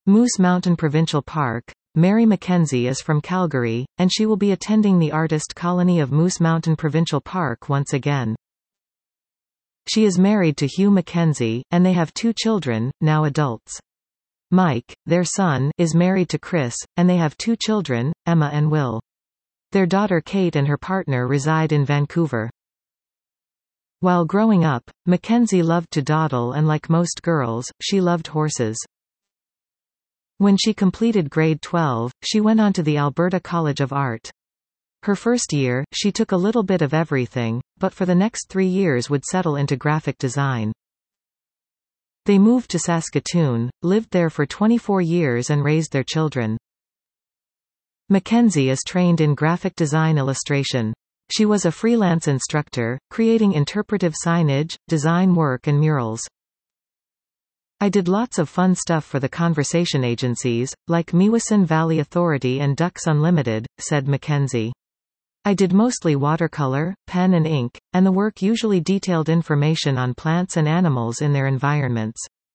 Moose Mountain Provincial Park. Mary Mackenzie is from Calgary, and she will be attending the artist colony of Moose Mountain Provincial Park once again. She is married to Hugh Mackenzie, and they have 2 children, now adults. Mike, their son, is married to Chris, and they have 2 children, Emma and Will. Their daughter Kate and her partner reside in Vancouver. While growing up, Mackenzie loved to dawdle and like most girls, she loved horses. When she completed grade 12, she went on to the Alberta College of Art. Her first year, she took a little bit of everything, but for the next 3 years would settle into graphic design. They moved to Saskatoon, lived there for 24 years and raised their children. Mackenzie is trained in graphic design illustration. She was a freelance instructor, creating interpretive signage, design work and murals. I did lots of fun stuff for the conversation agencies, like Meewasin Valley Authority and Ducks Unlimited, said Mackenzie. I did mostly watercolor, pen and ink, and the work usually detailed information on plants and animals in their environments.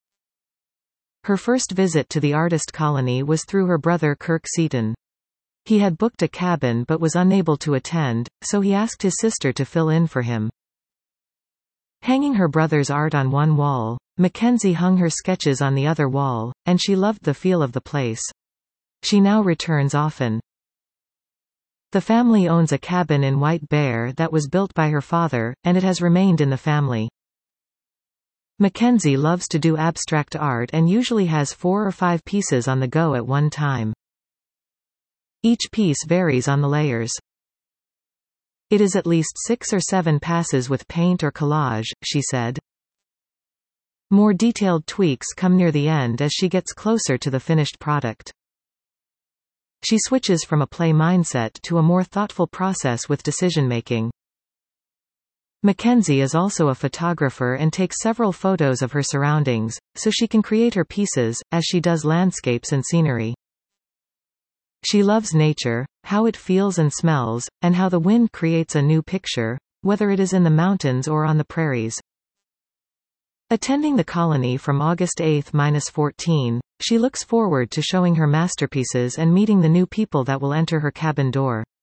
Her first visit to the artist colony was through her brother Kirk Seaton. He had booked a cabin but was unable to attend, so he asked his sister to fill in for him. Hanging her brother's art on one wall, Mackenzie hung her sketches on the other wall, and she loved the feel of the place. She now returns often. The family owns a cabin in White Bear that was built by her father, and it has remained in the family. Mackenzie loves to do abstract art and usually has 4 or 5 pieces on the go at one time. Each piece varies on the layers. It is at least 6 or 7 passes with paint or collage, she said. More detailed tweaks come near the end as she gets closer to the finished product. She switches from a play mindset to a more thoughtful process with decision-making. Mackenzie is also a photographer and takes several photos of her surroundings, so she can create her pieces, as she does landscapes and scenery. She loves nature, how it feels and smells, and how the wind creates a new picture, whether it is in the mountains or on the prairies. Attending the colony from August 8–14, she looks forward to showing her masterpieces and meeting the new people that will enter her cabin door.